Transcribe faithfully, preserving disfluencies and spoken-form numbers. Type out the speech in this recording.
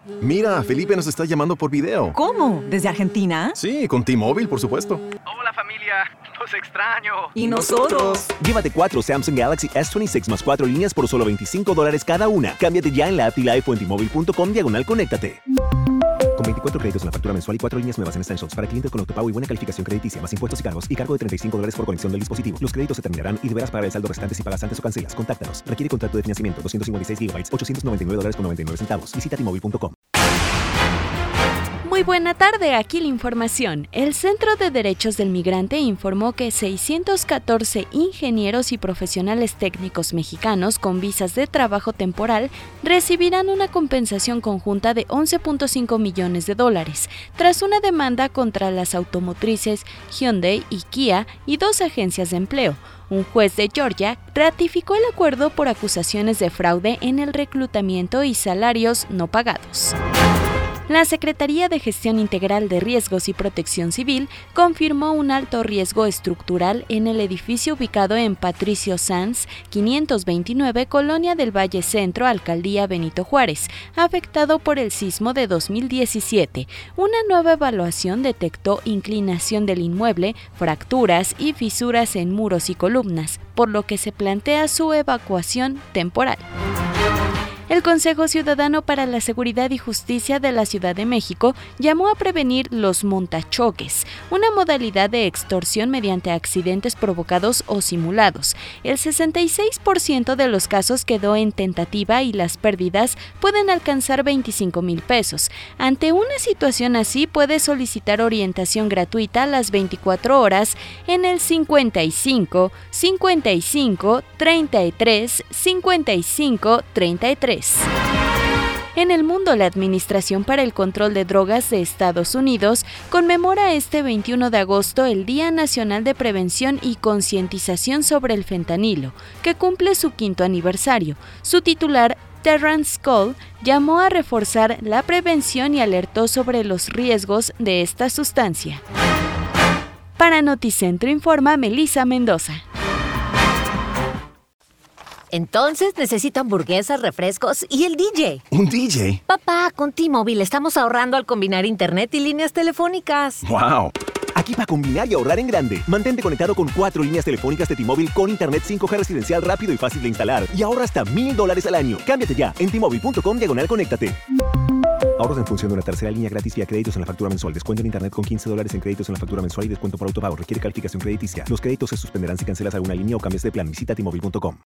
Mira, Felipe nos está llamando por video. ¿Cómo? ¿Desde Argentina? Sí, con T-Mobile, por supuesto. Hola familia, los extraño. ¿Y nosotros? Llévate cuatro Samsung Galaxy S veintiséis más cuatro líneas por solo veinticinco dólares cada una. Cámbiate ya en la app y Live o en T-Mobile punto com diagonal conéctate. Con veinticuatro créditos en la factura mensual y cuatro líneas nuevas en Essentials para clientes con autopago y buena calificación crediticia, más impuestos y cargos y cargo de treinta y cinco dólares por conexión del dispositivo. Los créditos se terminarán y deberás pagar el saldo restante si pagas antes o cancelas. Contáctanos. Requiere contrato de financiamiento. doscientos cincuenta y seis gigabytes, ochocientos noventa y nueve dólares con noventa y nueve centavos. Visita T Mobile punto com. Muy buena tarde, aquí la información. El Centro de Derechos del Migrante informó que seiscientos catorce ingenieros y profesionales técnicos mexicanos con visas de trabajo temporal recibirán una compensación conjunta de once punto cinco millones de dólares, tras una demanda contra las automotrices Hyundai y Kia y dos agencias de empleo. Un juez de Georgia ratificó el acuerdo por acusaciones de fraude en el reclutamiento y salarios no pagados. La Secretaría de Gestión Integral de Riesgos y Protección Civil confirmó un alto riesgo estructural en el edificio ubicado en Patricio Sanz, quinientos veintinueve, Colonia del Valle Centro, Alcaldía Benito Juárez, afectado por el sismo de dos mil diecisiete. Una nueva evaluación detectó inclinación del inmueble, fracturas y fisuras en muros y columnas, por lo que se plantea su evacuación temporal. El Consejo Ciudadano para la Seguridad y Justicia de la Ciudad de México llamó a prevenir los montachoques, una modalidad de extorsión mediante accidentes provocados o simulados. El sesenta y seis por ciento de los casos quedó en tentativa y las pérdidas pueden alcanzar veinticinco mil pesos. Ante una situación así, puede solicitar orientación gratuita a las veinticuatro horas en el cincuenta y cinco, cincuenta y cinco, treinta y tres, cincuenta y cinco, treinta y tres. En el mundo, la Administración para el Control de Drogas de Estados Unidos conmemora este veintiuno de agosto el Día Nacional de Prevención y Concientización sobre el Fentanilo, que cumple su quinto aniversario. Su titular, Terrence Cole, llamó a reforzar la prevención y alertó sobre los riesgos de esta sustancia. Para Noticentro informa Melissa Mendoza. Entonces necesito hamburguesas, refrescos y el D J. ¿Un D J? Papá, con T-Mobile estamos ahorrando al combinar internet y líneas telefónicas. ¡Wow! Aquí para combinar y ahorrar en grande. Mantente conectado con cuatro líneas telefónicas de T-Mobile con internet cinco G residencial rápido y fácil de instalar. Y ahorra hasta mil dólares al año. Cámbiate ya en T Mobile punto com diagonal conéctate. Ahorros en función de una tercera línea gratis vía créditos en la factura mensual. Descuento en internet con quince dólares en créditos en la factura mensual y descuento por autopago. Requiere calificación crediticia. Los créditos se suspenderán si cancelas alguna línea o cambias de plan. Visita T Mobile punto com.